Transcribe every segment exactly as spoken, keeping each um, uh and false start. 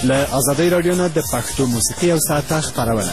له ازادۍ راډیو نه د پښتو موسیقي یو ساعته خپرونه.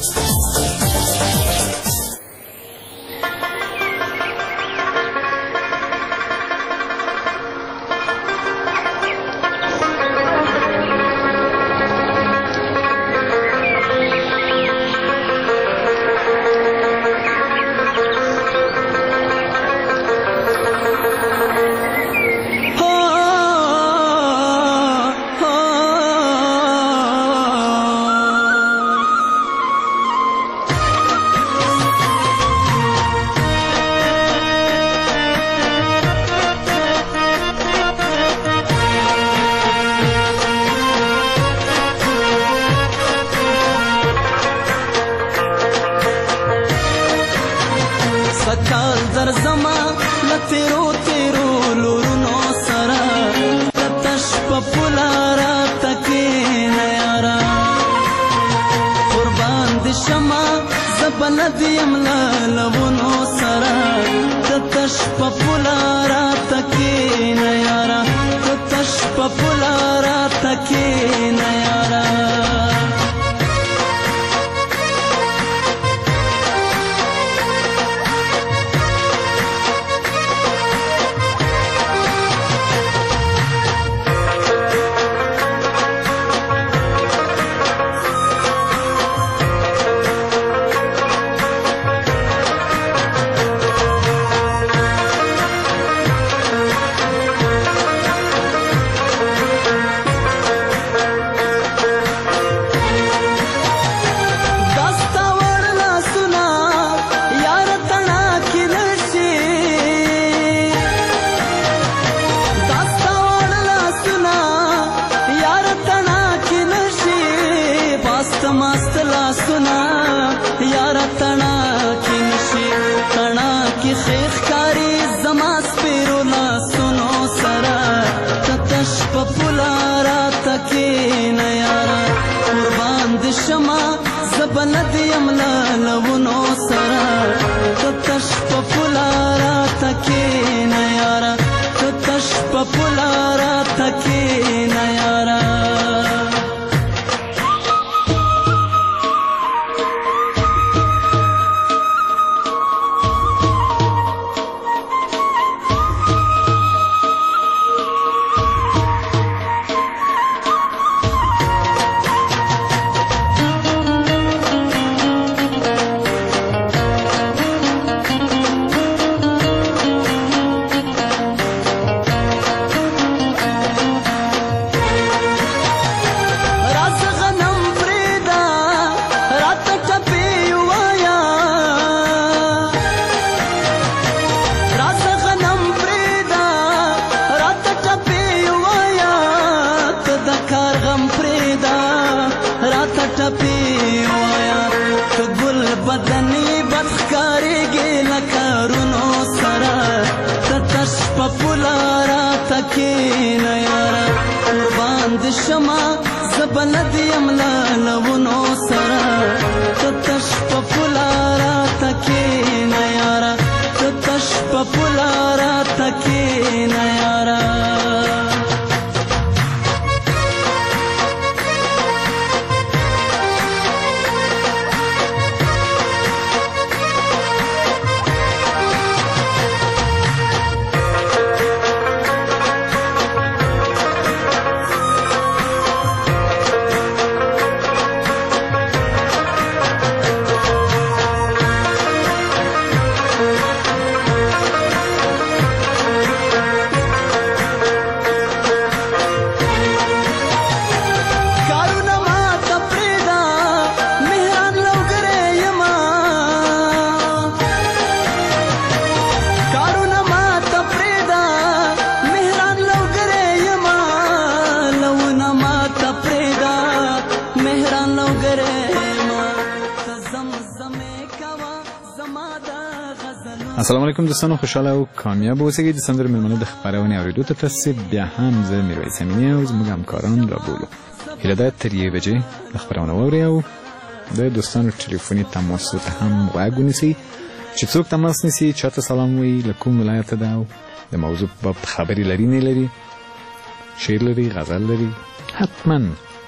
السلام علیکم دوستانو، خوشحاله او کامیاب اوسئ. د سندرو مېلمانه د خپرونې اورېدو ته تاسې بیا هم زه میرویس امینی او زموږ همکاران رابولو. هیله ده تر یوې بجې د خپرونه واورئ او د دوستانو ټلیفوني تماسو ته هم غوږ ونیسئ چې څوک تماس نیسي چاته سلام وایي، له کوم ولایته ده او د موضوع په باب خبرې لري نه لري، شعر لري، غزل لري، حتما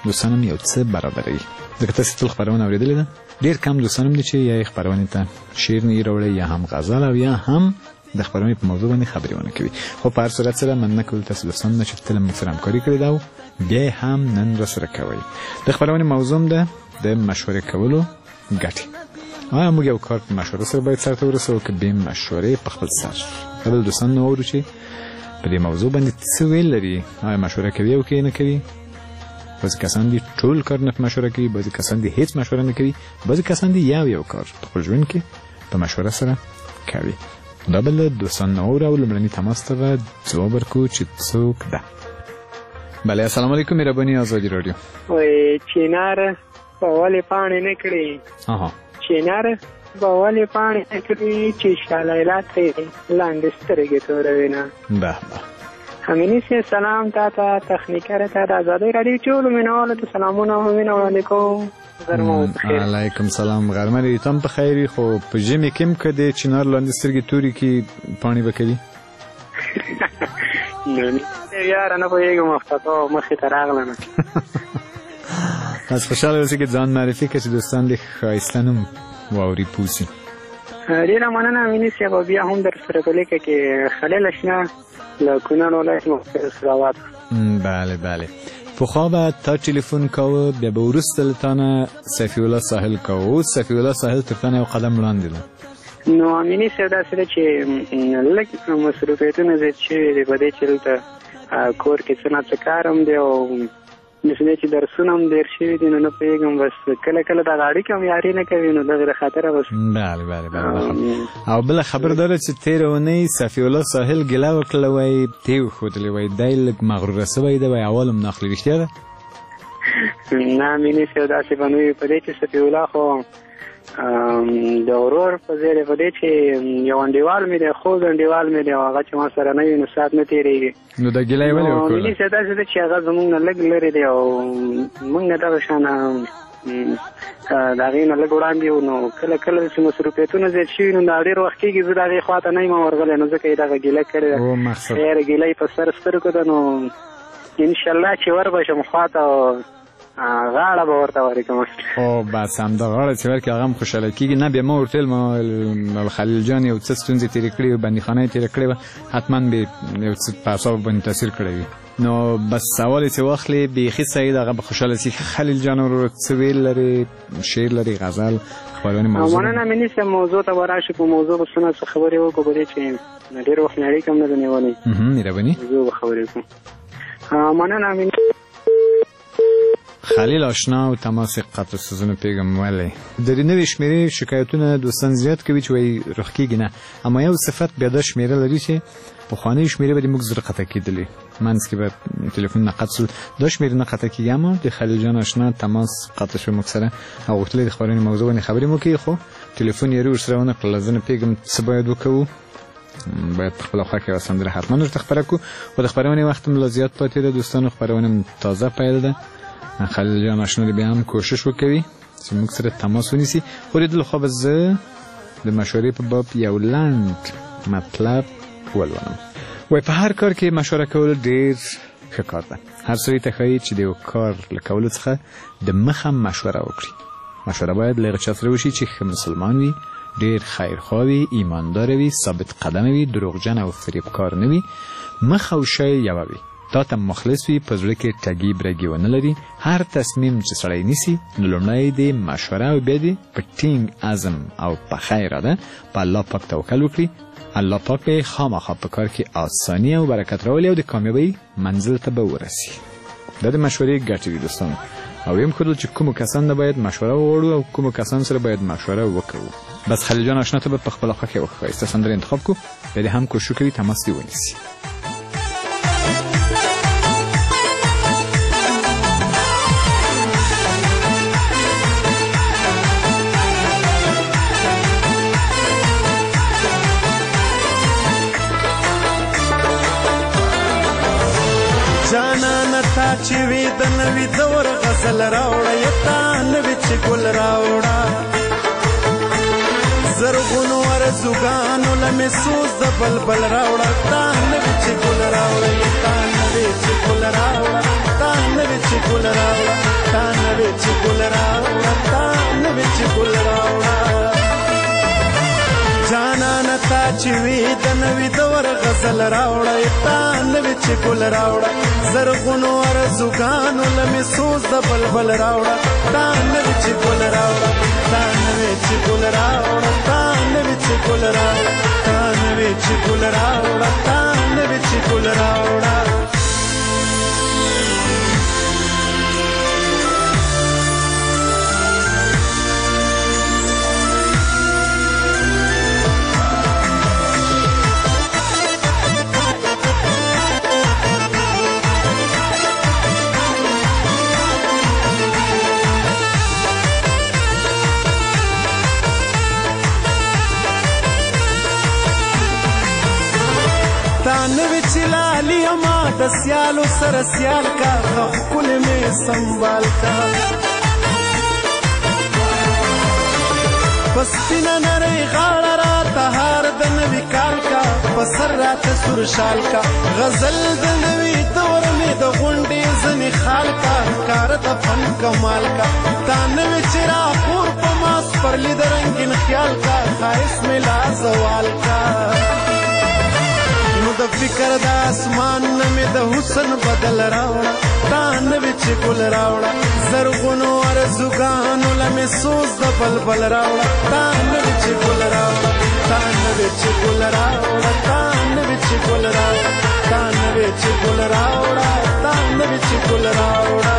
دوستانم یو څه برابروي. ځکه تاسې ټول خپرونه اورېدلې ده، ډېر کم دوستانم دي چې یا یې خپرونې ته شعر نه راوړی یا هم غزل او یا هم د خپرونې په موضوع باندې خبرې ونه کوي. خو په هر صورت سره مننه کوو تاسو دوستانو نه چې تل موږ سره همکاري کړې ده او بیا هم نن راسره کوئ. د خپرونې موضوع ده د مشورې کولو ګټې. آیا موږ یو کار په مشوره سره باید سرته ورسوو که بې مشورې په خپل سر؟ د بل دوستان نه واورو چې په دې موضوع باندې څه ویل لري. آیا مشوره کوي او که نه کوي؟ بعضې کسان دي ټول کار نه په مشوره کوي، بعضې کسان دي هېڅ مشوره نه کوي، بعضې کسان دي یو یو کار په خپل ژوند کې په مشوره سره کوي. دا بل دوستان نه واورو او لومړني تماس ته به ځواب ورکړو چې څوک ده. بله، السلام علیکم. مهرباني آزادي راډیو. وایي چینار به ولې پاڼې نه کړي؟ آها، چینار به ولې پاڼې نه کړي چې شالیلا ترې لاندې سترګې توروینه. به به امیني صاحب سلام تا ته، تخنیکره ته د ازادۍ راډیو ټولو مینوالو ته سلامونه او مینه وړاندې کوم. غرمه بخیر. علیکم سلام. غرمه دې تم په خیر وي. خو په ژمي کې هم که د چنار لاندې سترګې تورې کړي پاڼې به کوي؟ یاره نه پوهېږم وختو مخې ته راغله نه. از خوشحاله اوسې چې ځان معرفي کړه چې دوستان دې ښایسته نوم واوري پوسي. ډېره مننه امیني صاحب. بیا هم در سره په لیکه کې خلیل اشنا له کونړ ولایت مختلف سراوات. بله بله. پخوا به تا تلیفون کاوه، بیا به وروسته له تا نه صفی الله ساحل کاوه. اوس صفی الله ساحل تر تا نه یو قدم وړاندې ده. نو امیني صاحب داسې ده چې لږ مصروفیتونه زیات شوي دي په دې چې دلته کور کې څه نه څه کار هم دی او داسې دی چې درسونه هم ډېر شوي دي. نو نه پوهېږم بس کله کله دغه اړیکه هم یاري نه کوي. نو دغې د خاطره بس. بله بله بله. او بله خبر داره چې تېره اونۍ صفی الله ساحل ګیله وکړله، وایي تی وښودلې، وایي دی لږ مغروره سوی دی، وایي اول هم ناخلي. رښتیا ده؟ نه امیني صاحب داسې به نه وي. په دې چې صفی الله خو د ورور په ځای دی، په دې چې یو انډیوال مې دی، خوږ انډیوال مې دی او هغه چې ما سره نه وي نو ساعت نه تېرېږي. نو د ګیله یې ولې وکړله؟ امیني صاحب داسې ده چې هغه زموږ نه لږ لرې دی او موږ نه دغه شانه د هغې نه لږ وړاندې وو. نو کله کله چې مصروفیتونه زیات شوي نو دا ډېر وخت کېږي زه د هغې خوا ته نه یم ورغلی، نو ځکه یې دغه ګیله کړې ده. خیر ګیله یې په سر سترګو ده. نو انشاءالله چې وربشم خوا ته غاړه به ورته ورکړم. او بس همدا غاړه چې ورکړي هغه هم خوشحاله کېږي. نه بیا ما ورته ویل ما خلیل جان یو څه ستونزې تېرې کړې وي، بندیخانه یې تېره کړې وه، حتما به یو څه په اعصابو باندې تاثیر کړی وي. نو بس سوال چې واخلې بیخي صحیح ده، هغه به خوشحاله شي. خلیل جان ورور څه ویل لري؟ شعر لري، غزل، خپرونې موضوع؟ مننه مې نیسه موضوع ته به راشي. په موضوع به څه نه څه خبرې وکړو، په دې چې ډېر وخت مې اړیکه هم نه ده نیولې. مهرباني. موضوع به خبرې وکړو. مننه مې خلیل آشنا و تماس قطع سوزن پیغام. ولی در این نوی شمیره شکایتون دوستان زیاد کوي چې وای رخ کېږي نه، اما یو صفت بیا د شمیره لري چې په خوانې شمیره به موږ زړه قطع کېدلی منځ کې به تلیفون نه قطع شو. دا شمیره نه قطع کېږي، اما د خلیل جان آشنا تماس قطع شو موږ سره او غوښتل د خبرونې موضوع باندې خبرې مو کوي. خو تلیفون یې ورسره ونه کړل. زه نه پیغام څه باید وکړو؟ باید خپل خوا کې وسندره حتما ورته خبره کو. او د خبرونې وخت هم زیات پاتې ده دوستانو، خبرونه تازه پیدا ده. خلیل جان آشنا بیا هم کوشش وکوي چې موږ سره تماس ونیسي. خو د دلخوا به زه د مشورې په باب یو لنډ مطلب ولولم. وایي په هر کار کې مشوره کول ډېر ښه کار ده. هر سړي ته ښایي چې د یو کار له کولو څخه د مخه مشوره وکړي. مشوره باید له هغه چا سره وشي چې ښه مسلمان وي، ډېر خیرخواه وي، ایماندار وي، ثابت قدم وي، دروغجن او فریبکار نه وي، مخ او شی یوه وي، تا ته مخلص وي، په زړه کې ټګي برګي ونه لري. هر تصمیم چې سړی نیسي نو لومړی د مشوره او بیا د په ټینګ عزم او په ښه اراده په الله پاک توکل وکړي. الله پاک به خامخا په کار کې آساني او برکت راولي او د کامیابۍ منزل ته به ورسي. دا د مشورې ګټې دي دوستانو. او ویم کړل چې کومو کسان نه باید مشوره وغواړو او کومو کسان سره باید مشوره وکړو. بس خلیل جان آشنا ته به په خپله خوښه یوه ښایسته سندره انتخاب کړو، بیا دې هم کوشش کوي تماس دې ونیسي. جانا نتا چې وی د نوی دور غزل راوړه یتا نوی چې ګل راوړه زرغونو ورزوګانو لمې سوز د بلبل راوړه تا نوی چې ګل راوړه یتا نوی چې ګل راوړه تا نوې چې ګل راوړه تا نوې چې ګل راوړه تا نوې چې ګل راوړه جانانه تا چې وي د نوي دور غزل راوړه تا نوې چې ګل راوړه زرغونو ارزوګانو له مې سوز د بلبل راوړه تا نوې چې ګل راوړه تا نوې چې ګل راوړه تا نوې چې ګل راوړه تا نوې چې ګل راوړه تا نوې چې ګل راوړه نوې چې لالي اما د سیالو سره سیال کا ښکل مې سنبال کا په سپینه نرۍ غاړه راته هار د نوي کال کا په سر راته سور شال کا غزل د نوي دور مې د غونډې ځنې خال کا کار د فن کمال کا تا نوې چې راپور په ماس پرلي د رنګین خیال کا ښایست مې لا زوال کا نو د فکر د اسمان نه مې د حسن بدل راوړه تا نوې چې ګل راوړه زرغونو ارزوګانو له مې سوز د بلبل راوړه تا نوې چې ګل راوړه تا نوې چې ګل راوړه تا نوې چې ګل راوړه تا نوې چې ګل راوړه تا نوې چې ګل راوړه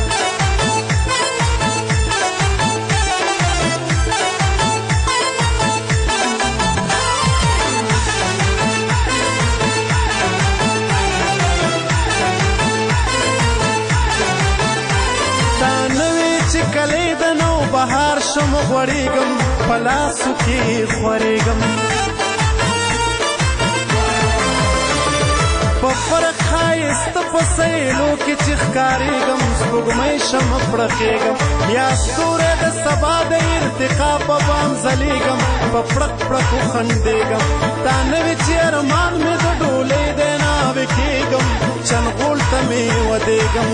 کلی د نو بهار شم غوړېږم په لاسو کې خورېږم په فرق ښایسته په سیلو کې چې ښکارېږم سپوږمۍ شم پړقېږم یا ستوری د سبا د ارتقا په بام ځلېږم په پړق پړقو خندېږم تا نوې چې ارمان مې د ډولۍ د ناوې کېږم چنغول ته مې ودېږم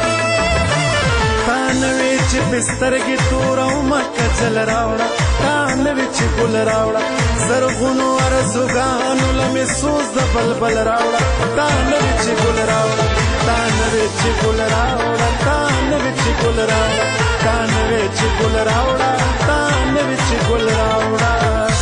تا نوې چې بسترګې تورومه کجل راوړه تا نوې چې ګل راوړه زرغونو ارزوګانو له مې سوز د بلبل راوړه تا نوې چې ګل راوړه تا نوې چې ګل راوړه تا نوې چې ګل راوړه تا نوې چې ګل راوړه تا نوې چې ګل راوړه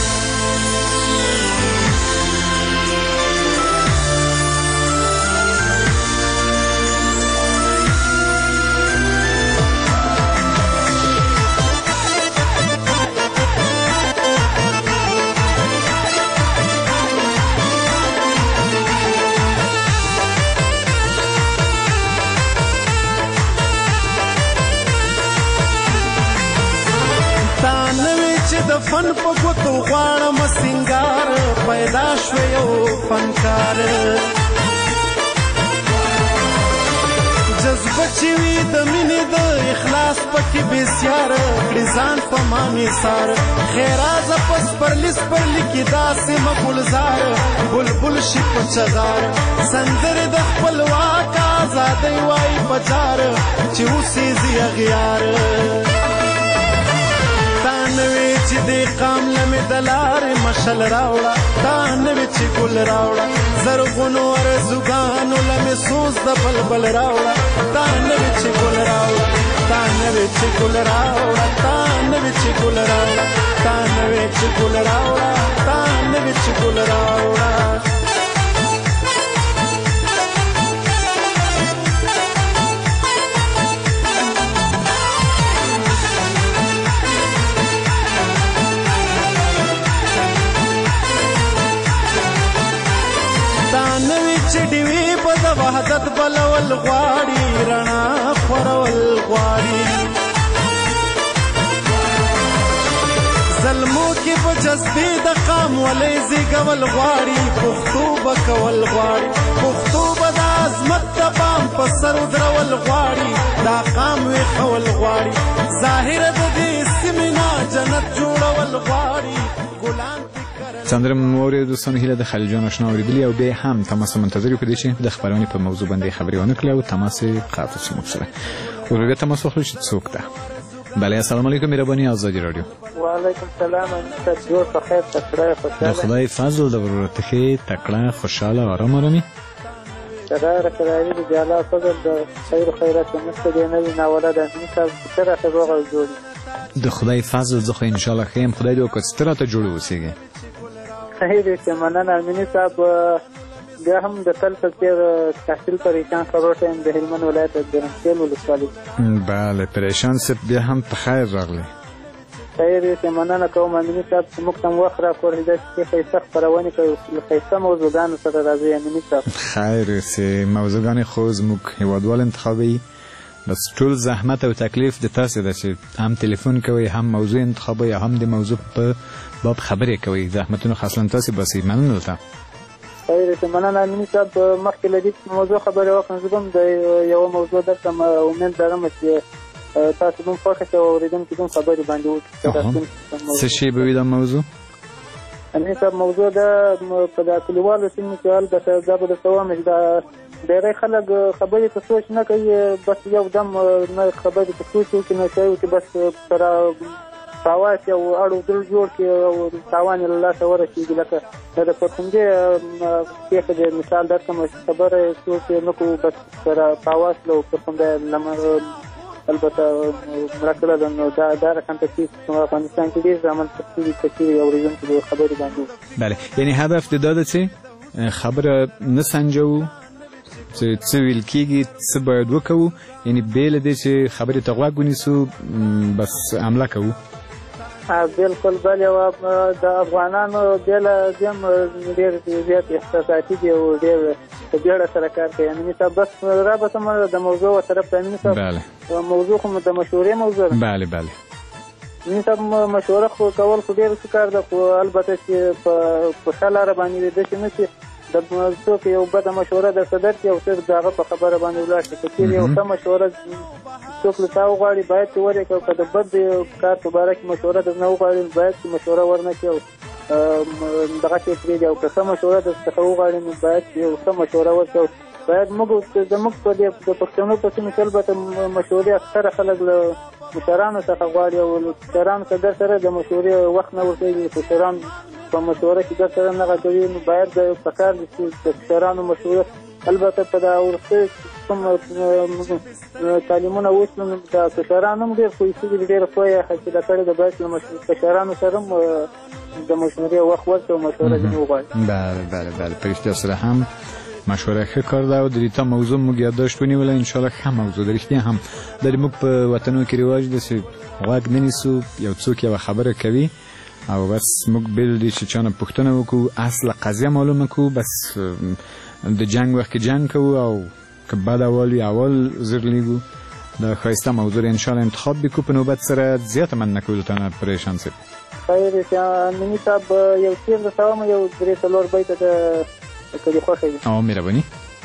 د فن په ګوتو غواړم سینګار پیدا شو یو فنکار جذبه چې وي د مینې د اخلاص پکې بسیار کړي ځان په ما نثار خیرازه په سپرلي سپرلي کې داسې مګلزار بلبل شي په چغار سندرې د خپلواک ازادۍ وایي په جار چې اوسېږي اغیار تا نوې چې دې قام له مې د لارې مشل راوړه تا نوې چې ګل راوړه زرغونو ارزوګانو له مې سوز د بلبل راوړه تا نوې چې ګل راوړه تا نوې چې ګل راوړه تا نوې چې ګل راوړه تا نوې چې ګل راوړه تا نوې چې ګل راوړه چې ډیوې په د وحدت بلول غواړي رڼا خورول غواړي ظلمو کې په جذبې د قام ولې زیږول غواړي پښتو به کول غواړي پښتو به د عظمت د بام په سر ودرول غواړي دا قام ویښول غواړي ظاهر د دې سیمې نه جنت جوړول غواړي ګلان فکر سندره موري دوستان هیله د خلیل جان آشنا اوریدلی او به هم تماس منتظر یو کدی چې د خبرونه په موضوع باندې خبري ونه کړو او تماس قاطع شو مخسره او به تماس خو چې څوک ده. بله السلام علیکم مهرباني آزادی رادیو. و علیکم السلام تاسو په خیر تاسو خوشاله. خدای فضل د ورته کې تکړه خوشاله آرام آرامي. سره راځي د الله فضل د خیر خیرات مست دی نه نه ولدا نشه سره روغ او جوړ. د خدای فضل زه خو ان شاء الله خیم خدای دې وکړي ستره ته جوړ وسیږي. خیر دې مننه امینی صاحب بیا هم د تل فکر تحصیل پریشان خبرته د هلمند ولایت د ګرمسیل ولسوالۍ. بله پریشان سپ بیا هم په خیر راغلی. خیر دې مننه کوم امینی صاحب موږ تم وخت را کول د خیسه خبرونه کوي خیسه موضوعګان سره راځي امینی صاحب. خیر سه موضوعګان خو زموږ هیوادوال انتخابي بس ټول زحمت او تکلیف د تاسو ده چې هم ټلیفون کوي هم موضوع انتخابي هم د موضوع په باب خبرې کوي زحمتونه خاصه تاسو بسې مننه ده. خیر دې مننه امینی صاحب مخکې لدی موضوع خبره وکړم زه د یو موضوع درته امید لرم چې تاسو هم فوکس اوریدم چې کوم خبرې باندې وکړو. څه شی به وي دا موضوع؟ امینی صاحب موضوع ده په د کلیوالو سیمو کې البته دا به د سوام دا ډېری خلک خبرې ته سوچ نه کوي بس یو دم نه خبرې ته سوچ وکړي نه کوي چې بس سره تاواس یو اړو دل جوړ کړي او تاوان له لاسه ورسېږي لکه د پرخونجې پېښه د مثال درکړم خبره سوچ نه کوو بس سره تاواس له پرخونده لمر البته مرکله ده نو دا دا رقم تکلیف په افغانستان کې ډېر زمان تکلیف تکلیف اورېدونکي د خبرې باندې. بله یعنی هدف د دا ده چې خبره نه سنجوو چې څه ویل کېږي څه باید وکړو یعنی بې له دې چې خبرې ته غوږ ونیسو بس حمله کوو. بالکل بل یو د افغانانو بې له دې هم ډېر زیات احساساتي دي او ډېر په بیړه سره کار کوي. امیني صاحب بس رابطه د موضوع طرف ته امیني صاحب بله موضوع خو د مشورې موضوع ده. بله بله امیني صاحب مشوره خو کول خو ډېر ښه کار ده خو البته چې په ښه لاره باندې داسې نه شي د څوک یو بده مشوره درته درکړي او ته د هغه په خبره باندې ولاړ شې که چېرې یو ښه مشوره څوک له تا وغواړي باید چې ورکړې او که د بد کار په باره کې مشوره درنه وغواړي باید چې مشوره ورنه کړي او دغه شی پرېږدي او که ښه مشوره درڅخه وغواړي نو باید چې یو ښه مشوره ورکړي. باید موږ زموږ په دې د پښتنو په سیمه کې البته مشورې اکثره خلک له مشرانو څخه غواړي او له مشرانو څخه در سره د مشورې وخت نه ورکوي. مشران په مشوره کې در سره نه غږوي نو باید د پکار دي چې د مشرانو مشوره البته په دا وروستي کوم تعلیمونه وشول نو د مشرانو هم ډېر پوه شوي دي ډېره پوهه حاصله کړې ده باید له مشرانو سره هم د مشورې وخت ورکړي او مشوره ځینې وغواړي. بله بله بله په رښتیا سره هم مشوره ښه کار ده او د دې ته موضوع موږ یادداشت ونیوله انشاءالله ښه موضوع د رښتیا هم د موږ په وطنو کې رواج ده چې غوږ نه نیسو یو څوک یوه خبره کوي او بس موږ بل دي چې چا نه پوښتنه وکړو اصل قضیه معلومه کړو بس د جنګ وخت کې جنګ کوو او که بد اول وي اول زرلیږو د ښایسته موضوع انشاءالله انتخاب بکړو په نوبت سره زیاته مننه کوو دلته نه پریشان صاحب. خیر امیني صاحب یو شعر درته وایم یو درې څلور بیته د که دې خوښه وي. او مهرباني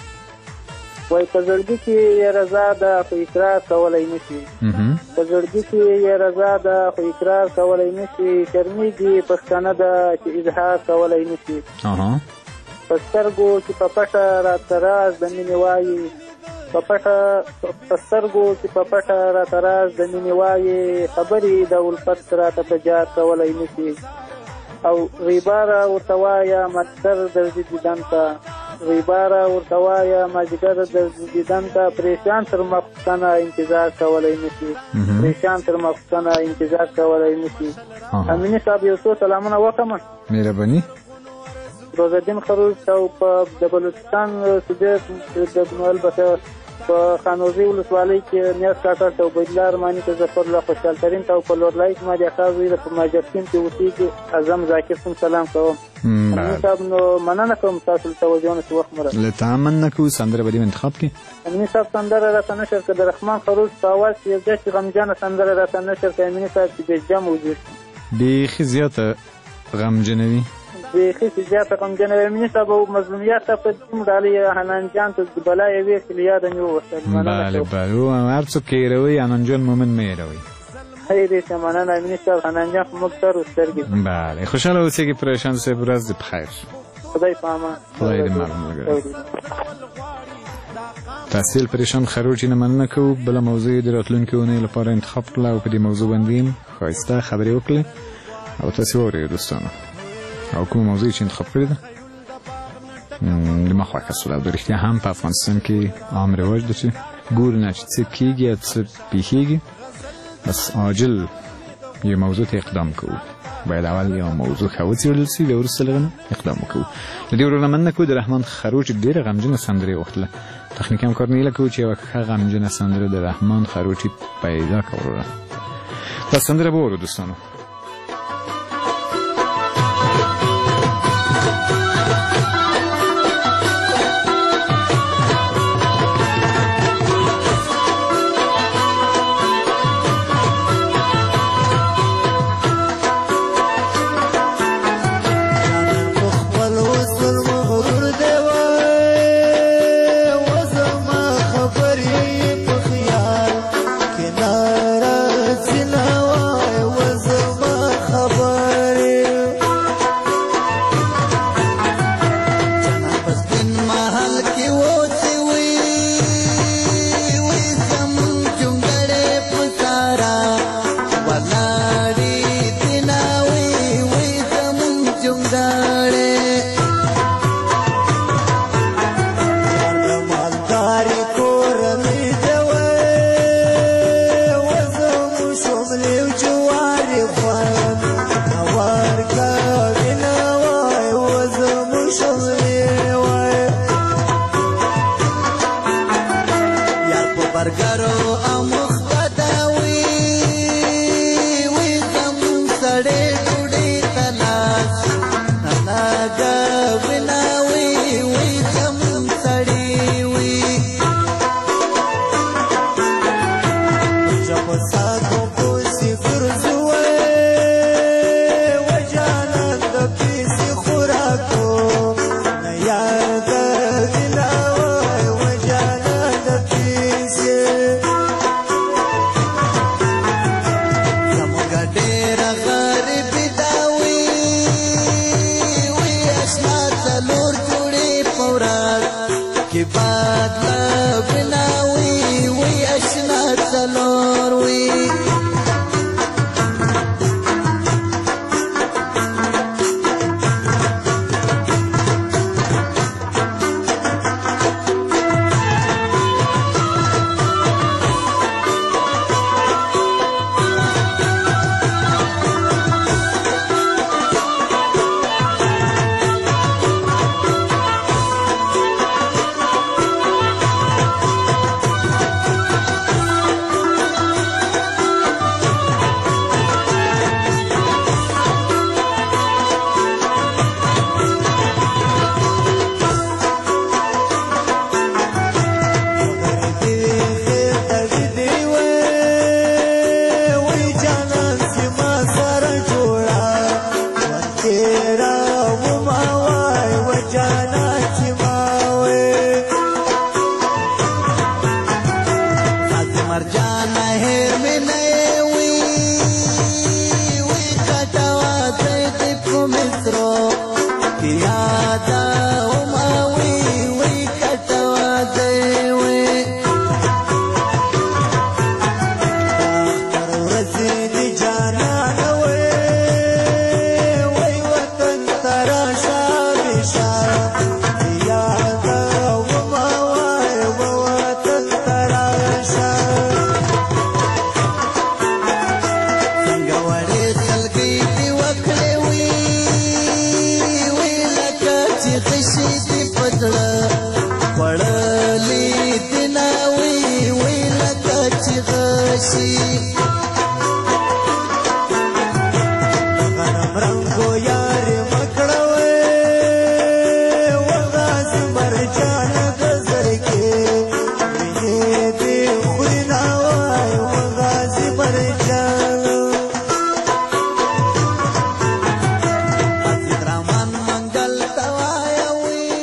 وایي په زړګي کې یې رضا ده خو اقرار کولی نه شي. په زړګي کې یې رضا ده خو اقرار کولی نه شي. شرمېږي پښتانه ده چې اظهار کولی نه شي. په سترګو چې په پټه راته راز د مینې وایي په پټه په سترګو چې په پټه راته راز د مینې وایي خبرې د الفت راته په جار کولی نه شي. او غیباره ورته وایه مازدیګر درځي دیدن ته غیباره ورته وایه مازدیګر درځي دیدن ته پریشان تر ماخوستنه انتظار کولی نه شي. پریشان تر ماخوستنه انتظار کولی نه شي. امیني صاحب یو څو سلامونه وکړم. مهرباني روزالدین خروج او په د بلوچستان صوبې د البته په خانوزي ولسوالۍ کې نیاز کاکړ ته عبیدالله ارماني ته ظفر الله خوشحال ترین ته او په لورلایک مادي اکاز ویله په ماجرسین کې اوسېږي اعظم ذاکر صاحب سلام کوم. امین صاحب نو مننه کوم تاسو له توجه نه وخت مره له تامن نکو سندره بدیم انتخاب کې. امین صاحب سندره راته نشر کړه د رحمان خروج په اواز یو ځکه غمجنه سندره راته نشر کړه. امین صاحب چې د جام وجود بیخي زیاته غمجنوي بیخي زیاته غمجنه وي. امین صاحب او مظلومیت ته په کوم ډالۍ حنان جان ته بلای وی چې یاد نه وسه. بله بله او هر څوک یې روي حنان جان مومن مې روي خیلی ښه مننه امین صاحب حنان جان خو موږ سر و سترګې بله خوشحاله اوسېږئ پریشان صاحب ورځ دې په خیر خدای په امان خدای دې معلوم وګړي تحصیل پریشان خروجی نه مننه کوو بله موضوع د راتلونکې اونۍ لپاره انتخاب کړله او په دې موضوع باندې هم ښایسته خبرې وکړلې او تاسې واورئ دوستانو او کومه موضوع چې انتخاب کړې ده د ما خوښه سوله او د رښتیا هم په افغانستان کې عام رواج ده چې ګورو نه چې څه کېږي یا څه پېښېږي بس عاجل یو موضوع ته اقدام کوو باید اول یو موضوع ښه وڅېړل سي بیا وروسته له هغه نه اقدام وکړو له دې وروره مننه کوو د رحمان خروج ډېره غمجنه سندره یې غوښتله تخنیکي همکار نه هیله کوو چې یوه ښه غمجنه سندره د رحمان خروجي پیدا کړه وروره دا سندره به واورو دوستانو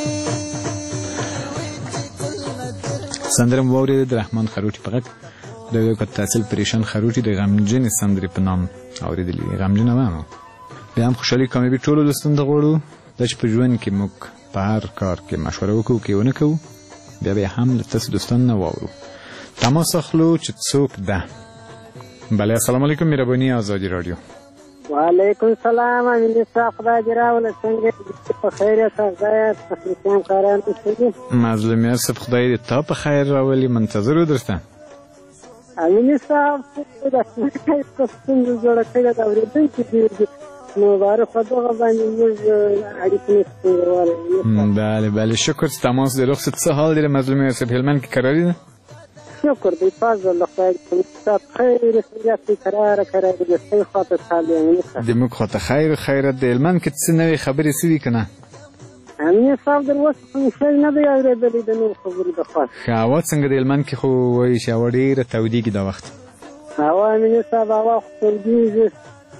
سندره مو واورېده د رحمان خروټي په غږ د یو کتاسل پریشان خروټي د غمجن سندرې په نام اورېدلې غمجن وامه بیا هم خوشحالي کامیابي ټولو دوستانو ته غواړو دا چې په ژوند کې موږ په هر کار کې مشوره وکړو کې ونه کوو بیا به هم له تاسو دوستانو نه واورو تماس اخلو چې څوک ده بله السلام علیکم مهرباني آزادي رادیو وعلیکم السلام امین صاحب خدای دې راوله څنګه په خیر یاست خدای تاسو کاران څنګه مظلوم یاسف خدای دې تا په خیر راولي منتظر و درسته امین صاحب دا څه څنګه جوړه کړې دا ورته نو بار خدای باندې موږ اړیکې ستورو بله بله شکر تماس دې رخصت څه حال دې مظلوم یاسف هلمند کې قراری ده شکر دی فضل الله خیر صاحب خیر سیاست قرار قرار دې څه خاطر حالې دې موږ خاطر خیر خیرت دې هلمند کې څه نوې خبرې سوي کنه امین صاحب در اوس څه نه دی اورېدلې د نور خبرې د خاص هوا څنګه د هلمند کې خو وایي چې هوا ډېره تودېږي دا وخت هوا امین صاحب هوا خو تودېږي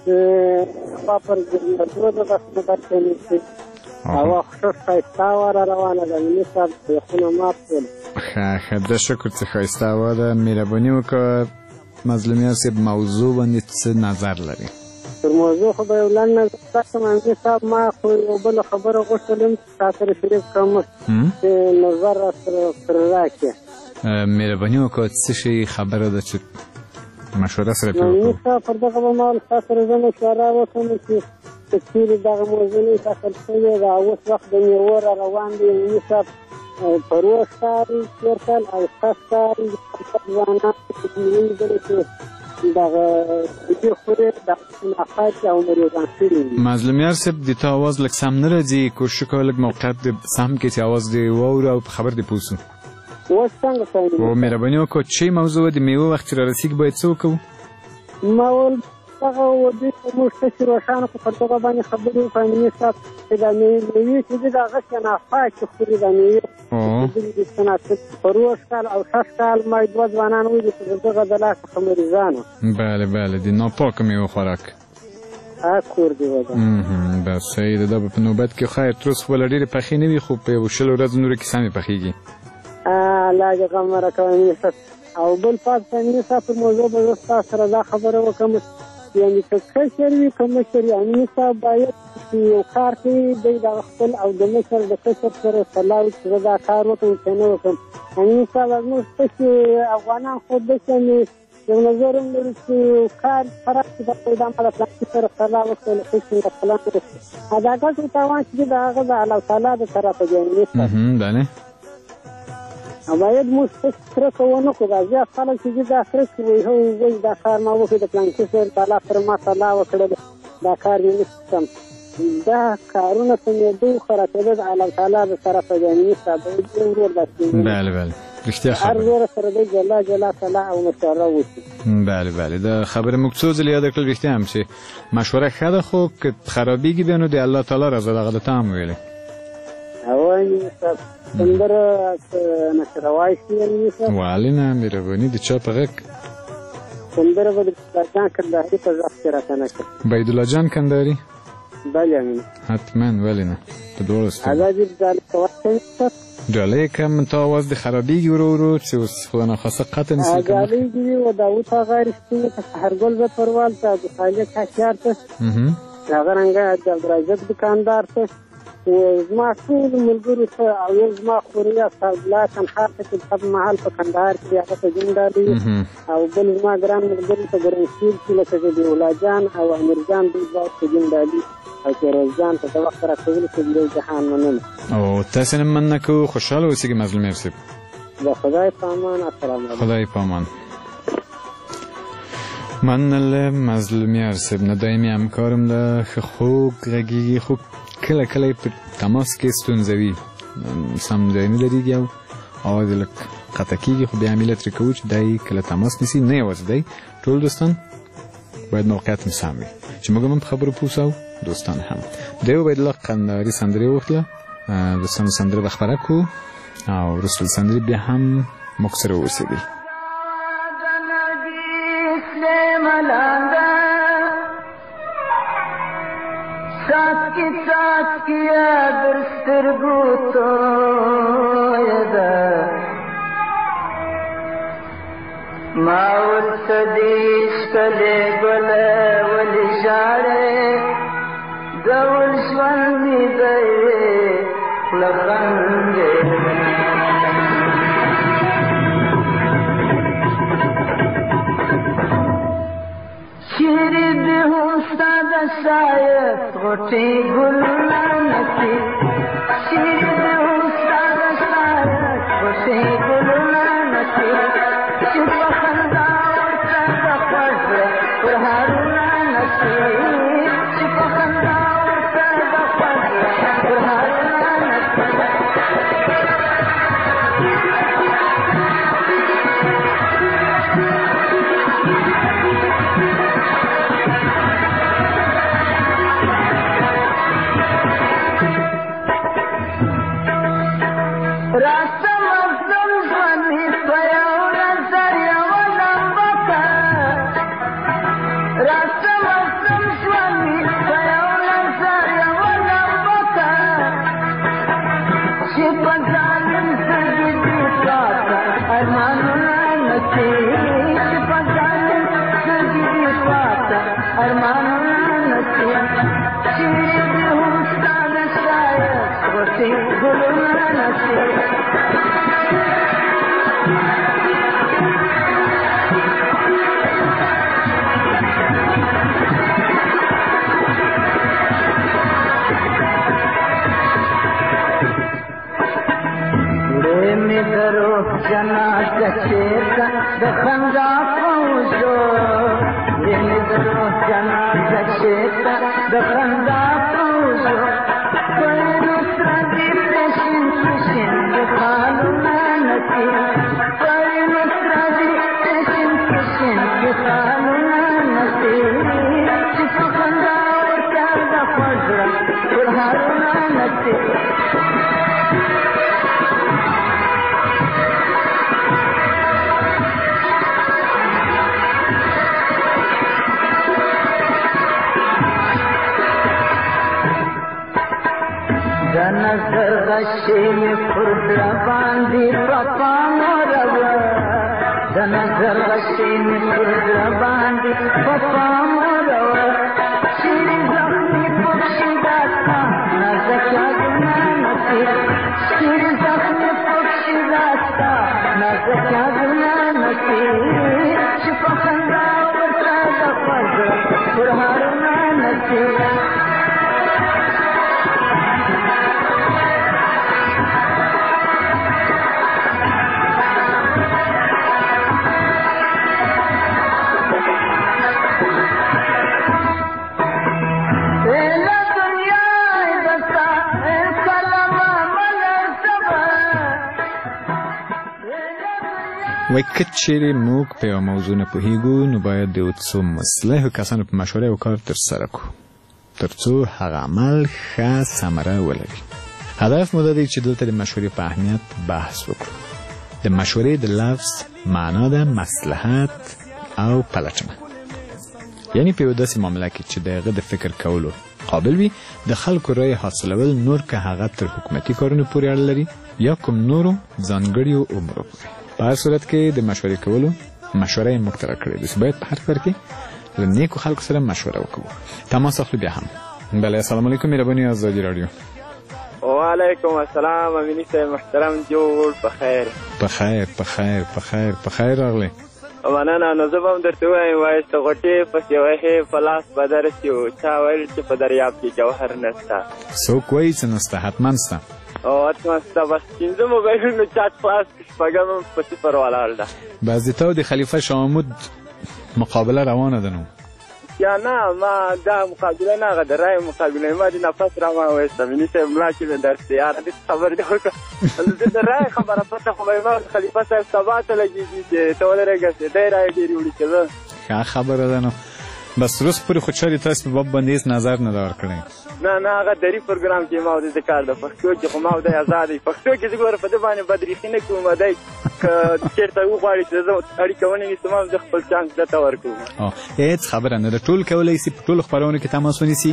خوا پر دوه د بس نه برکې هوا ښه ښایسته هوا را روانه ده امین صاحب یخونه مات شول ښه ښه د شکر څه ښایسته هوا ده مهرباني وکړه مظلوم یاسف موضوع باندې څه نظر لري پر موضوع خو به یو لنډ نظر درکړم امین صاحب ما خو یو بله خبره غوښتلم چې تا سره شریک کړم چې نظر راسره پرې راکړې مهرباني وکړه څه شی خبره ده چې مشوره سره پرې وکړو امین صاحب پر دغه به ما تا سره زه مشوره وکړم چې که چیرې دغه موضوع نه ټاکل شوې ده اوس وخت د میوو را روان دی امین صاحب پروژ کاری تیر کال او خاص کاری ځوانان لیدل چې دغه دې خوري د نفاق او مریضان شوي مظلوم یاسف د تا आवाज لږ سم نه راځي کوشش کوه لږ موقعیت دې سم کې چې आवाज دې واوره او خبر دې پوسو اوس څنګه څنګه او مهرباني وکړه چې موضوع د میوه وخت را رسیږي باید څه وکړو ما دغه ودې موږ څه روښانه په دغه باندې خبرې وکړو امین صاحب چې دا میوې چې د هغه څه نفاق خوري د میوې د صنعت پروژ کال او خاص کال ما دوه ځوانان ولیدل چې دغه د لاس څخه مریضانو بله بله د ناپاکه میوه خوراک ها کور دی ودا بس صحیح ده په نوبت کې خیر تر اوسه ول ډېرې پخې نه وي خو په یو شل ورځو نورې کې سمې پخېږي الله دې غم راکړي او بل پات امین صاحب په موضوع به تاسو سره دا خبره وکړم یعنی که کشر وي که مشر وي امین صاحب باید چې یو کار کوي دی د خپل او د مشر د کشر سره سلا وي چې دا کار وکړم که نه وکړم امین صاحب موږ څه افغانان خو داسې یو نظر هم لري چې کار خراب شي د پیدا ما د پلان سره سلا وکړو له قسم د پلان دا ګټې تاوان چې د هغه د الله تعالی د طرفه دی امین صاحب بله باید موږ کرکه ونه کړو دا زیات خلک چې دا کرکه وایي هو وایي دا کار ما وکړ د پلانکي سره تعالی سره ما سلا وکړل دا کار مې نشم دا کارونه سمېدو خرابېده د الله تعالی د طرفه دی امین صاحب باید ورور داسې بله بله رښتیا خبره هر زوره سره دی جلا جلا صلاح او مشوره وشي بله بله دا خبره موږ څو ځلې یاده کړل رښتیا هم چې مشوره ښه ده خو که خرابېږي بیا نو د الله تعالی رضا دغه د تا هم ویلې امین صاحب سندره نشروای شي امین صاحب ولې نه مهرباني د چا په غږ سندره به د بیدالله جان کندهاري په غږ کې راته نه کړي بیدالله جان کندهاري بله امین حتما ولې نه په دواړو سترګو ازادي ډالۍ کولی صاحب ډالۍ کم تا آواز دې خرابېږي ورو ورو چې اوس خدا ناخواسته قطع نیسي ډالۍ دې و داود هغه رښتینې ته سحرګل زه پروال ته عبدالخالق هشیار ته هغه رنګه د عبدالرزاق دکاندار ته زما ټول ملګرو ته او یو زما خوري استادالله تنخوا ته چې په محل په کندهار کې هغه ته جون ډالۍ او بل زما ګران ملګري ته ګرانشیر چې لکه جبیالله جان او امیرجان دوی دواړه ته جون ډالۍ او فیروز جان ته د وخت راکولو ته د جهان مننه او تاسې نه مننه کوو خوشحاله اوسېږئ مظلوم یاسف د خدای په امان السلام علیکم خدای په امان مننه مظلوم یاسف نه دایمي همکارم له ښه خوږ غږیږي خو کله کله په تماس کې ستونزه وي سم ځای نه لرېږي او اواز یې لږ قطع کېږي خو بیا ملت ترې کوو چې دی کله تماس نیسي نه یوازې دی ټول دوستان باید موقعیت مو سم وي چې موږ هم په خبرو پوه دوستان هم دی عبیدالله قندهاري سندرې وغوښتله دوستانو سندرې به خپره کړو او وروسته سندرې بیا هم موږ سره واوسېدئ څاڅکي څاڅکي در سترګو تویه ده ما ورته دې ښکلې ګله ولې ژاړې ډول ژوند مې دی خوله خندې چیرې دې هم ستا د شاید غوټې ګلونه نڅي چیرې دې هم ستا د شاید غوټې ګلونه نڅي چې په خندا ورته د خوږ زړه پر هارونه نڅي چې په خندا ورته د خوږ زړه پر هارونه نڅي راسته مظلوم ژوند مې په یو نظر یوه لمبه کړه راسته مظلوم ژوند مې په یو نظر یوه لمبه کړه چې په ظالم سترګې دې پاته ارمانونه نڅي چې په ظالم سترګې دې پاته ارمانونه نڅي چیرې دې هم ستا د شاید غوټې ګلونه نڅي جنات چیرته د خندا پوزو دې درو جنات چیرته د خندا پوزو پرنو سردی پسین پسین د خالونه نڅي پرنو سردی پسین پسین د خالونه نڅي چې په خندا ورته د خوږ زړه پر هارونه نڅي د نظر غشې مې پر زړه باندې په پام وروه د نظر غشې مې پر زړه باندې په پام وروه چیرې زخمې پکښې داستا نازک یادونه نڅي چیرې زخمې پکښې داستا نازک یادونه نڅي چې په خندا ورته د خوږ زړه پر هارونه نڅي وای که چیرې موږ په یوه موضوع نه پوهېږو نو باید د یو څو مصلحو کسانو په مشوره یو کار ترسره کړو تر څو هغه عمل ښه ثمره ولري. هدف مو دا دی چې دلته د مشورې په اهمیت بحث وکړو. د مشورې د لفظ معنا ده مصلحت او پلټنه، یعنی په یو داسې معامله کې چې د هغه د فکر کولو قابل وي د خلکو رای حاصلول، نور که هغه تر حکومتي کارونو پورې اړه لري یا کوم نورو ځانګړیو امورو پورې. په هر صورت کې د مشورې کولو مشوره یې موږ ته راکړې ده چې باید په هر کار کې له نیکو خلکو سره مشوره وکړو. تماس اخلو بیا هم. بله، السلام علیکم، مهرباني ازادي رادیو. وعلیکم السلام امینی صاحب محترم، جوړ بخیر. بخیر بخیر بخیر بخیر راغلی. مننه. نو زه به هم درته ووایم وایسته غوټې پسې وهې په لاس به درسي و چا ویل چې په دریاب کې جوهر نسته. څوک وایي چې نسته؟ حتما سته. او حتما سته. بس پنځه موبایلونو چارج خلاص شپږم په صفر ولاړ ده. بس د تا د خلیفه شاه محمود مقابله روانه ده نو؟ یا نه، ما دا مقابله نه هغه د رایې مقابله ما د نفس را ما وایسته میني صاحب ملا چې مې درسي یاره دې خبر دې وکړه د رایې خبره پته خو به ما خلیفه صاحب سبا ته لګېږي چې ته ودرېږه چې دی رایې ډېرې وړي چې زه ښه خبره ده نو. بس روس پورې خو چارې تاسو په باب باندې هېڅ نظر نه ده ورکړی؟ نه نه، هغه دري پروګرام کې ما د کار د پښتو کې خو ما دی آزاد دی پښتو کې زه ګوره په دې باندې بدریخي نه کوم دی که چېرته وغواړي چې زه اړیکه ونیسم ما زه خپل چانس درته ورکوم. هېڅ خبره نه ده، ټول کولی سي په ټولو خپرونو کې تماس ونیسي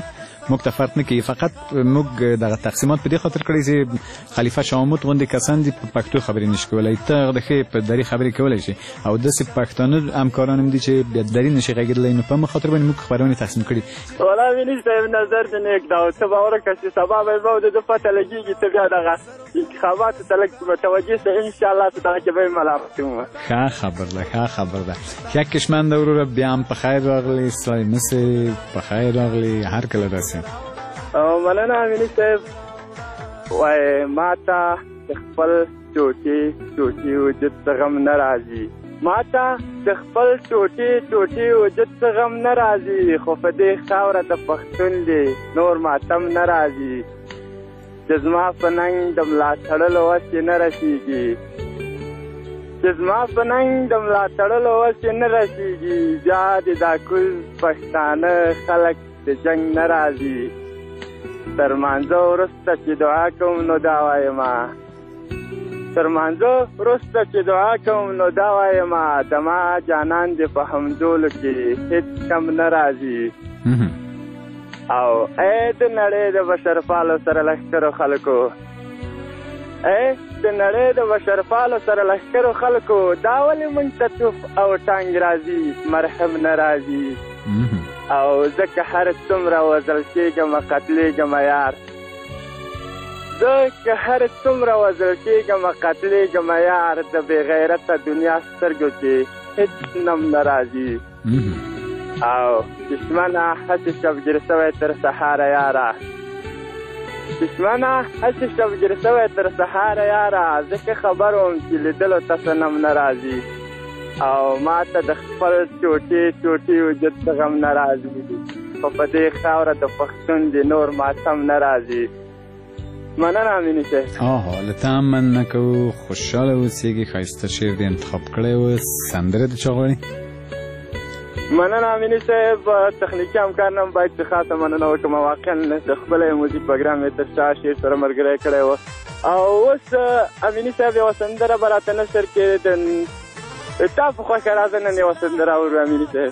موږ ته فرق نه کوي. فقط موږ دغه تقسیمات په دې خاطر کړی چې خلیفه شاه محمود غوندې کسان دي په پښتو خبرې نشي کولای، ته د ښې په دري خبرې کولای شي او داسې پښتانه همکاران هم دي چې بیا دري نشي غږېدلی، نو په همغه خاطر باندې موږ خبرونه تقسیم کړي. والله مینی صاحب نظر دې نیک دا او ته باور وکړه چې سبا به به د پته لګېږي ته بیا دغه انتخاباتو ته لږ متوجه سه انشاءالله ته دغه کې به یې ملامت وم. ښه خبر ده ښه خبر ده. ښه کشمنده وروره بیا هم په خیر راغلی، سلای مسې په خیر راغلی، هر کله راسې. مننه مینی صاحب. وایي ما ته د خپل ټوټې ټوټې وجود څه غم نه راځي، ما ته د خپل ټوټې ټوټې وجود څه غم نه راځي، خو په دې خاوره د پښتون دی نور ماتم نه راځي، چې زما په ننګ د ملا تړلو وس یې نه رسېږي، چې زما په ننګ د ملا تړلو وس یې نه رسېږي، بیا د دا کوز پښتانه خلک د جنګ نه راځي، تر مانځه وروسته چې دعا کوم نو دا وایمه، تر مانځه وروسته چې دعا کوم نو دا وایمه، زما جانان دې په همدولو کې هېڅ کم نه راځي. او ای د نړۍ د بشرپالو سره لښکرو خلکو، ای د نړۍ د بشرپالو سره لښکرو خلکو، دا ولې موږ ته توف او ټانګ راځي مرهم نه راځي، او ځکه هر څومره وژل کېږم قتلېږم یار، ځکه هر څومره وژل کېږم قتلېږم یار، د بې غیرته دنیا سترګو کې هېڅ نم نه راځي، او دشمنه هسې شبګیر سوی تر سهاره یاره، دشمنه هسې شبګیر سوی تر سهاره یاره، ځکه خبر وم چې لیدلو ته څه نم نه راځي، او ما ته د خپل ټوټې ټوټې وجود څه غم نه راځي، خو په دې خاوره د پښتون دی نور ماتم نه راځي. مننه مینی صاحب. آها له تا هم مننه کوو، خوشحاله اوسېږي. ښایسته شعر دې انتخاب کړی و. سندره د چا غواړې؟ مننه مینی صاحب. تخنیکي همکار نه هم باید چې خاصه مننه وکړم، واقعا د خپله موزیک پروګرام یې تر شاه شعر سره ملګری کړی و، او اوس امیني صاحب یوه سندره به راته نشر کې د تا په خوښه راځه نن یوه سندره اورو امیني صاحب.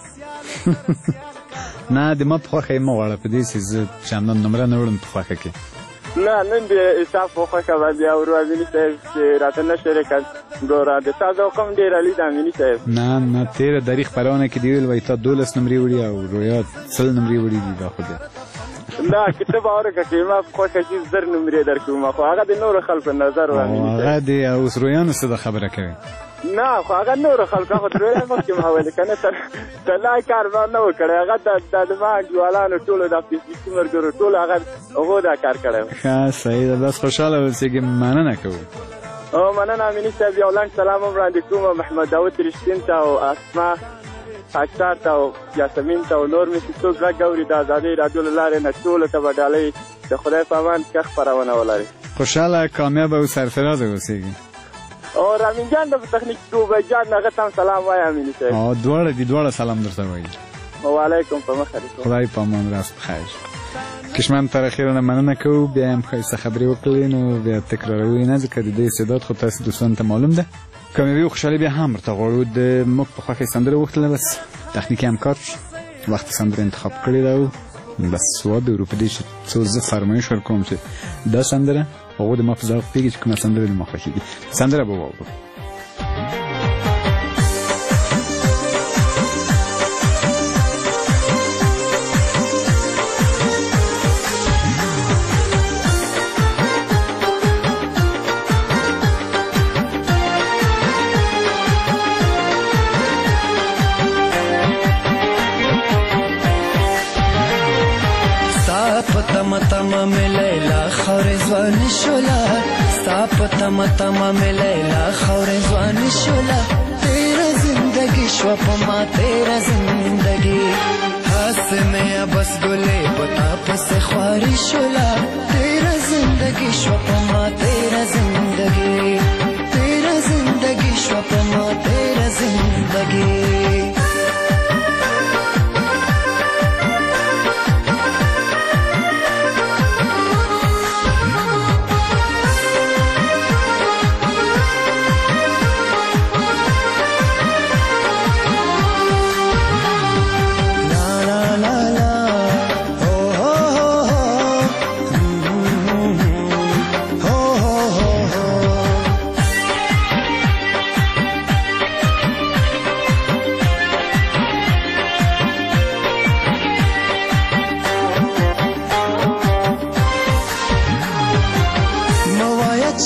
نه د ما په خوښه یې مه غواړه، په دې چې زه چندان نمره نه وړم په خوښه کې. نه نن د ستا په خوښه باندې اورو امیني صاحب چې راته نشر یې کړ. ګوره د تا ذوق هم ډېر عالي ده امیني صاحب. نه نه تېره دري خپرونه کې دې ویل وایي تا دولس نمرې وړي او رویا سل نمرې وړي دي. دا خو دی نه که ته باور وکړه چې ما په خوښه چې زر نمرې درکړو، خو هغه د نورو خلکو نظر و امیني صاحب. هغه د اوس رویانو څه د خبره کوي؟ نه خو هغه نورو خلکو خو ترې مخکې ما ویل که نه ته لا کار ما نه و کړی، هغه د زما انډیوالانو ټولو د فیسبوکي ملګرو ټولو هغه هغو دا کار کړی و. ښه صحیح ده، بس خوشحاله اوسېږي. مننه کوو. او مننه امیني صاحب. یو لنډ سلام هم وړاندې کوم محمد داود رښتین ته او اسما خاکسار ته او یاسمین ته او نور مې چې څوک غږ اوري د ازادۍ راډیو له لارې نه ټولو ته به ډالۍ د خدای په امان ښه خپرونه ولري. خوشحاله کامیابه او سرفرازه اوسېږي. او رامین جان د په تخنیک کې اوبه جان هغه ته هم سلام وایي امیني صاحب. او دواړه دي دواړه سلام درته وایي. وعلیکم په مخه دې خدای په امان راست بخیر. کشمن تر اخیره نه مننه کوو، بیا هم ښایسته خبرې وکړلې نو بیا تکراروي نه، ځکه د دې استعداد خو تاسو دوستانو ته معلوم ده. کامیابي او خوشحالي بیا هم ورته غواړو. د موږ په خوښه سندره وغوښتله، بس تخنیکي همکار وخت سندره انتخاب کړې ده او بس سواد د اروپا دی چې څو زه فرمایش ورکوم چې دا سندره هغو د ما په ذوق پوهېږي چې کومه سندره د ما خوښېږي. سندره به واورو. شولا ستا په تمه تمه مې لیلا خاورې ځواني شولا، تیره زندگی شوه په ما تیره زندگی، هسې مې بس ګلې په تا پسې خواري شولا، تیره زندگی شوه په ما تیره زندگی، تیره زندگی شوه په ما تیره زندگی.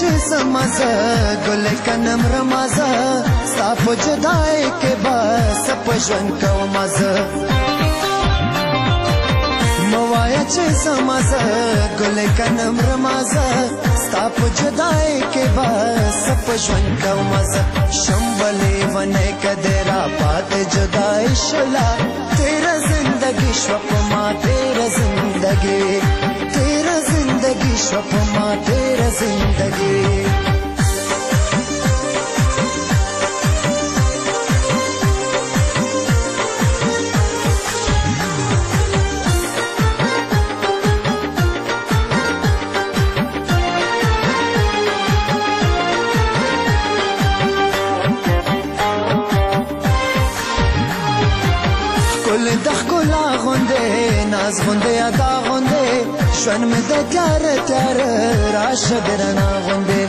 سمازه ګل کنم رمازه ستا په جدای کې بس په ژوند کوم مزه موایا چې سمازه ګل کنم رمازه ستا په جدای کې بس په ژوند کوم مزه شمبلې ونه کده را پات جدای شلا تیرا زندگی شو په ما تیرا زندگی تیرا زندگی شو په ما تیرا زندگی ناز غنده ادا غنده شون می ده تیار تیار راشه درنا غنده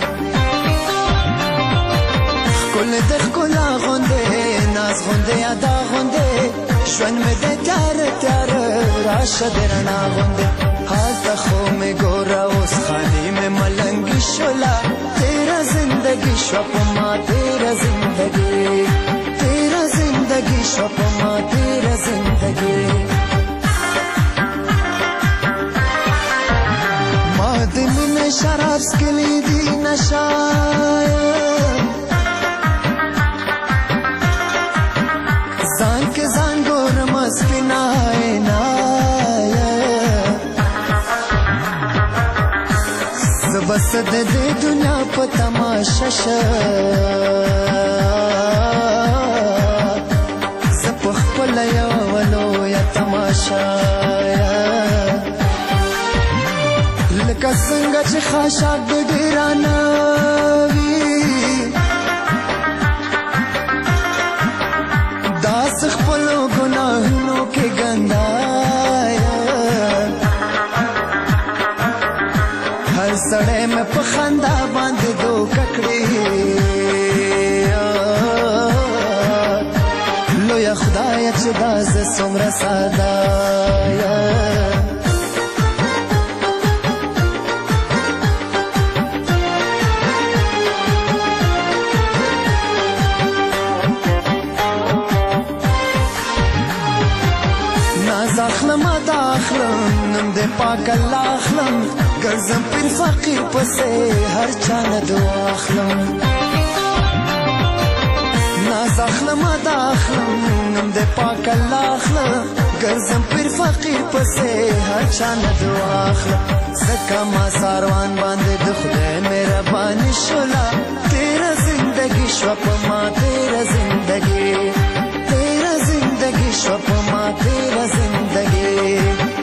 کل دخ کلا غنده ناز غنده ادا غنده شون می ده تیار تیار راشه درنا غنده حال تخو می گورا اس خانی میں ملنگی شولا تیرا زندگی شو پما تیرا زندگی تیرا زندگی شو پما تیرا زندگی شراب سکلی دی نشایا زان کے زان گور مسکنائے نایا زبست دے دنیا پا تماشا شا زپخ پلا یا ولو یا تماشا لکه څنګه چې خاشاک د ډیرانه وي داس خپلو ګناهونو کې ګندایا هر سړی مې په خندا باندې دوکه کړې لویه خدایه چې دا زه څومره ساده پاک الله اخلم ګرځم پیر فقیر پسې هر چا نه دعا اخلم ناز اخلم ادا اخلم نم دې پاک الله اخلم ګرځم پیر فقیر پسې هر چا نه دعا اخلم زکه ما ساروان باندې د خدای مهرباني شولا تیرا زندگی شو په ما تیرا زندگی تیرا زندگی شو په ما تیرا زندگی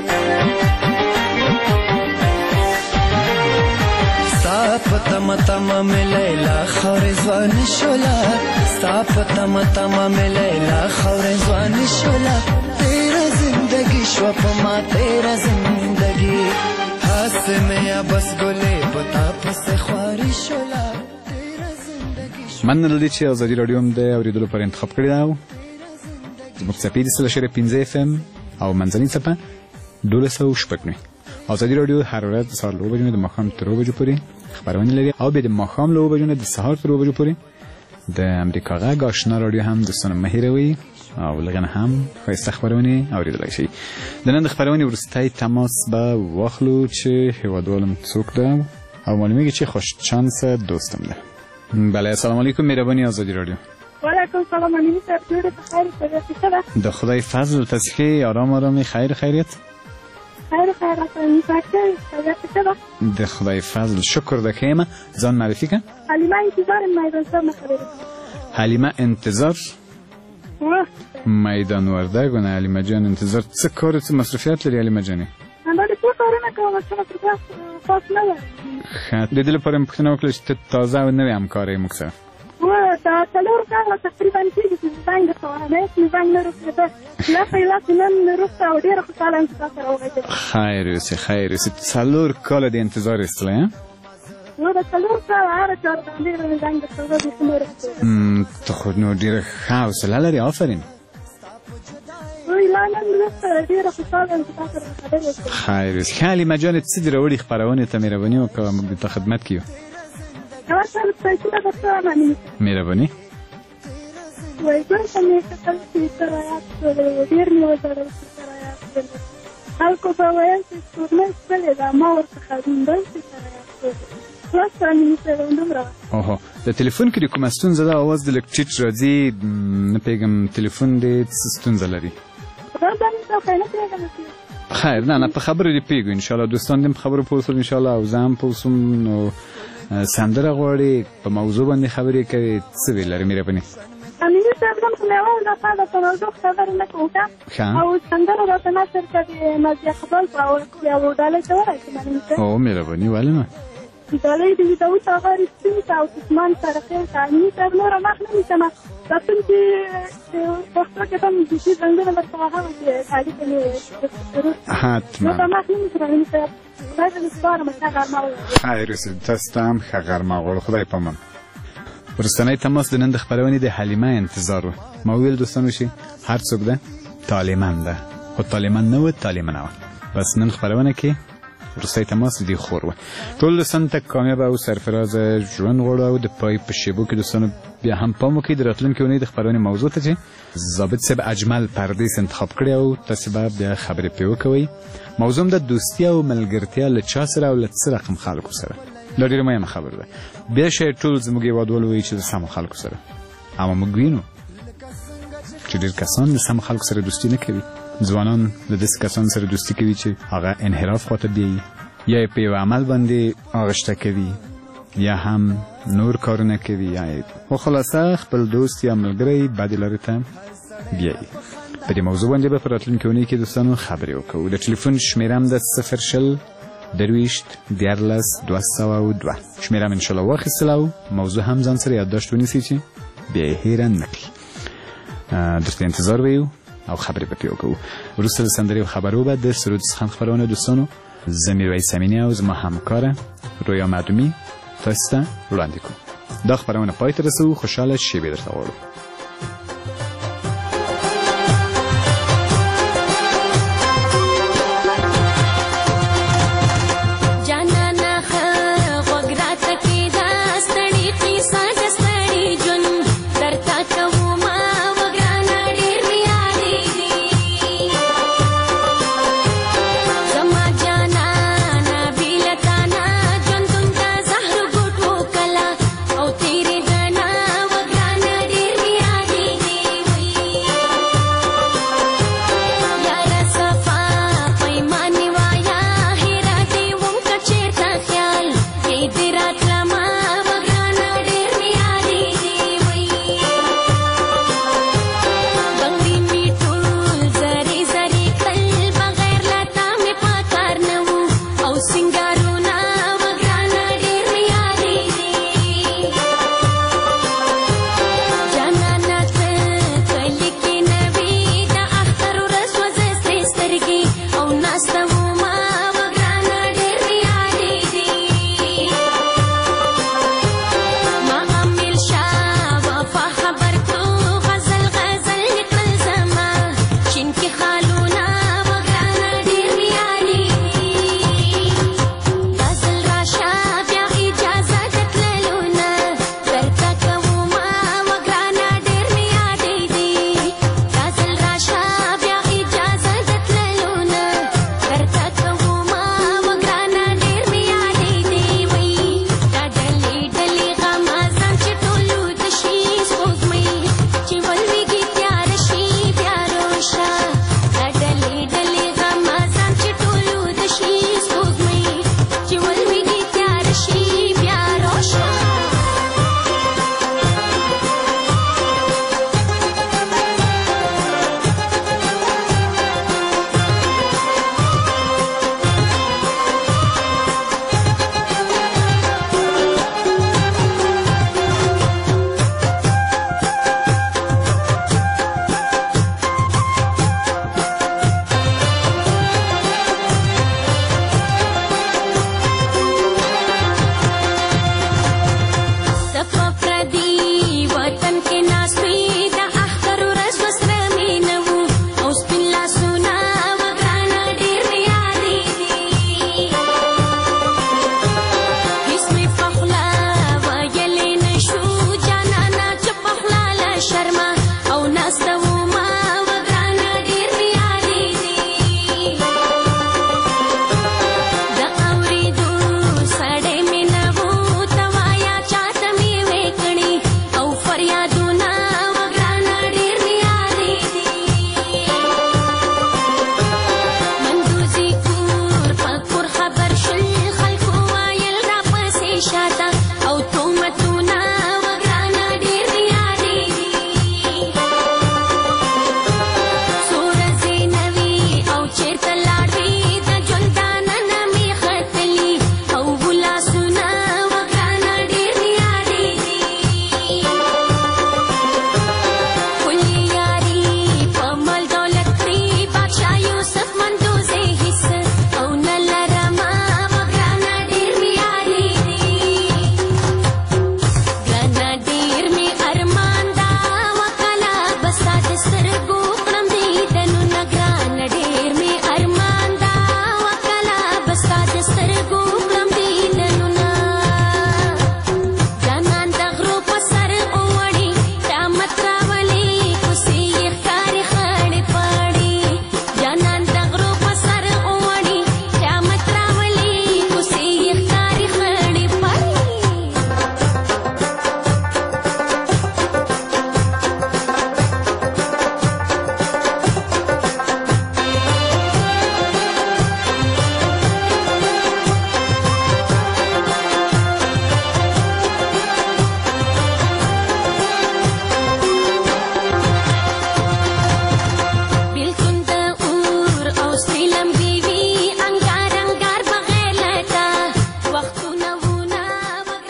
پتم تم میں لیلا خور زوان شولا ستا پتم تم میں لیلا خور زوان شولا تیرا زندگی شو پما تیرا زندگی ہاس میں بس گلے پتا پس خواری شولا تیرا زندگی من لدی چې ازادي رادیو هم د اوریدلو پر انتخاب کړی دا زموږ څپې د سل شری پنځه اف ام او منځنۍ څپه دولس سو شپږ نه ازادي رادیو هر ورځ د سهار لوبه جن د ماښام تر لوبه پورې خبرونه لري او به د ماښام لوبه جن د سهار تر لوبه پورې د امریکا غږ آشنا رادیو هم د سن مهیروي او لغنه هم خاصه خبرونه اوریدلای شي د نن خبرونه ورستای تماس به واخلو چې هوادوالم څوک ده او معلومه چې خوش شانس دوستم ده. بله السلام علیکم مهربانی آزادی رادیو. و علیکم سلام امینی صاحب جوړ خیر خیریت د خدای فضل تسخی آرام آرام خیر خیریت خیر خیریت خیریت د خدای فضل شکر دکیم ځان معرفی کن. حلیمه انتظار میدان سر خبره حلیمه انتظار میدان ورده گونه. حلیمه جان انتظار څه کار څه مصرفیات لري حلیمه جانی؟ انا د څه کارونه کوم چې مصرفیات خاص نه وي. خاطر د دې لپاره پوښتنه وکړه چې تازه او نوې همکاري موږ سره و دا څلور کاله تقریبا کېږي چې زنګ کوم نه چې زنګ نه رسېده لا پیلا نن رسته او ډېر خوشاله یم چې تاسو راوغږېدل. خیر اوسې خیر اوسې څلور کاله د انتظار ایستلی ها؟ نو د څلور کاله هره چاره باندې مې زنګ درته وکړه نه رسېده. ته خو نو ډېره ښه حوصله لرې آفرین. خیر اوسې ښه حلیمه جانې څه دې راوړي خپرونې ته مهرباني وکړه موږ درته خدمت کیو. اول سال پیسې د څه معنی مهرباني وای څنګه مې کتل چې سره یاد ډیر مې وځړل سره یاد خلکو په وایي چې څومره څه ده ما ورته خاندل چې سره یاد خلاص سره مې سره دومره اوه د تلیفون کې کومه ستونزه ده اواز د لکټیټ راځي نه پیغام تلیفون دې ستونزه لري دا د نن څه نه پیغام خیر نه نه په خبرو دې پیګو ان شاء الله دوستان دې په خبرو پوسول ان شاء الله او زم پوسوم نو سندره غواړي په موضوع باندې خبرې کوي څه ویل لري مې رپنی امینه صاحب کوم نه و دا په په موضوع خبرې نه کوم او سندره راته نشر کړي نازي خپل او یو ډاله ته ورته او مې رپنی ولې نه ډاله دې دا و هغه رښتینی او عثمان سره کې کارني تر نور مخ نه سم تاسو چې پښتو کې هم د دې څنګه نه ورته هغه چې حالي کې حتما نو ما هم سره نه دا د ستاره مڅ غرمه خیر اوسه تاسو هم غرمه غوړ خدای پامن ورستنی تماس د نن د خبرونې د حلیمه انتظار و ما ویل دوستانو شي هر څوک ده طالبان ده او طالبان نه و طالبان نه بس نن خبرونه کې ورستنی تماس دی خور و ټول دوستان ته کامیاب او سرفراز ژوند غوړو او د پای په شیبو کې دوستانو بیا هم پامو کې دراتلونکو نه د خبرونې موضوع ته چې ضابط صاحب اجمل پردیس انتخاب کړی او تاسو به بیا خبرې پیو کوي موضوع د دوستی او ملګرتیا له چا سره او له څه رقم خلکو سره دا ډیره مهمه خبره ده بیا شی ټول زموږ یوادول وایي چې د سم خلکو سره اما موږ وینو چې ډیر کسان د سم خلکو سره دوستی نه کوي ځوانان د دې کسان سره دوستی کوي چې هغه انحراف خواته بیایي یا په یو عمل باندې اغشته کوي یا هم نور کارونه کوي یا خو خلاصه خپل دوست یا ملګری بدې لارې ته بیایي په دې موضوع باندې به په راتلونکي اونۍ کې دوستانو خبرې وکړو د ټلیفون شمیرم د صفر شل درویشت دیارلس دوه سوه او دوه شمیرم انشاءالله واخیستل او موضوع هم ځان سره یادداشت ونیسئ چې بیا یې هیره نه کړي درته انتظار ویو او خبرې به پرې وکړو وروسته د سندرې او خبرو به د سرود څخه خپرونه دوستانو زه میرویس امینی او زما همکاره رویا معدومي تاسو ته وړاندې کوو دا خبرونه پای ته رسوو خوشحاله شیبې درته غواړو